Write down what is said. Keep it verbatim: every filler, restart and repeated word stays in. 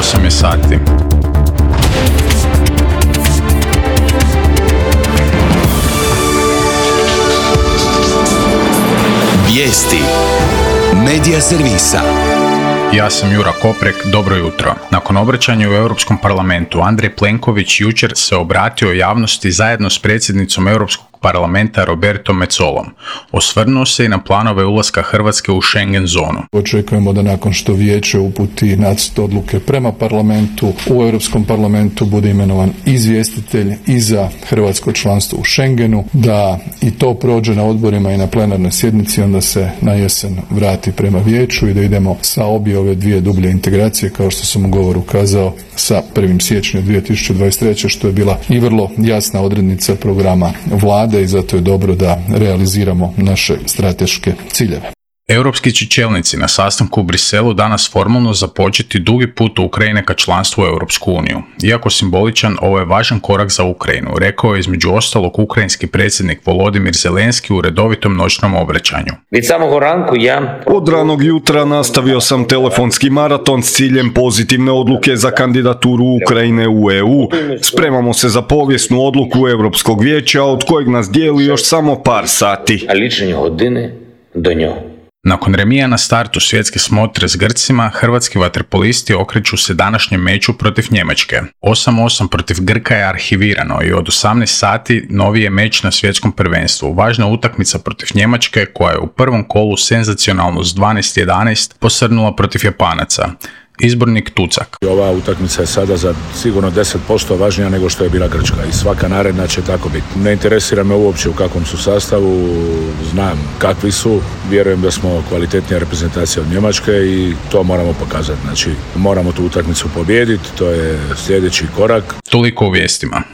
osam je sati. Vijesti Medija servisa. Ja sam Jura Koprek, dobro jutro. Nakon obraćanja u Europskom parlamentu, Andrej Plenković jučer se obratio javnosti zajedno s predsjednicom Europskog parlamenta Robertom Metsolom. Osvrnuo se i na planove ulaska Hrvatske u Schengen zonu. Očekujemo da nakon što vijeće uputi nacrt odluke prema parlamentu, u Europskom parlamentu bude imenovan izvjestitelj i za hrvatsko članstvo u Schengenu, da i to prođe na odborima i na plenarnoj sjednici, onda se na jesen vrati prema vijeću i da idemo sa obje ove dvije dublje integracije, kao što sam u govoru kazao, sa prvim siječnja dvije tisuće dvadeset treće. što je bila i vrlo jasna odrednica programa vlade i zato je dobro da realiziramo naše strateške ciljeve. Europski će čelnici na sastanku u Briselu danas formalno započeti dugi put Ukrajine ka članstvu u Europsku uniju. Iako simboličan, ovo je važan korak za Ukrajinu, rekao je između ostalog ukrajinski predsjednik Volodimir Zelenski u redovitom noćnom obraćanju. Od ranog jutra nastavio sam telefonski maraton s ciljem pozitivne odluke za kandidaturu Ukrajine u E U. Spremamo se za povijesnu odluku Europskog vijeća, od kojeg nas dijeli još samo par sati. Nakon remija na startu svjetske smotre s Grcima, hrvatski vaterpolisti okreću se današnjem meču protiv Njemačke. osam osam protiv Grka je arhivirano i od osamnaest sati novi je meč na svjetskom prvenstvu. Važna utakmica protiv Njemačke koja je u prvom kolu senzacionalno s dvanaest jedanaest posrnula protiv Japanaca. Izbornik Tucak. Ova utakmica je sada za sigurno deset posto važnija nego što je bila Grčka i svaka naredna će tako biti. Ne interesira me uopće u kakvom su sastavu, znam kakvi su, vjerujem da smo kvalitetnija reprezentacija od Njemačke i to moramo pokazati. Znači, moramo tu utakmicu pobijediti, to je sljedeći korak. Toliko u vijestima.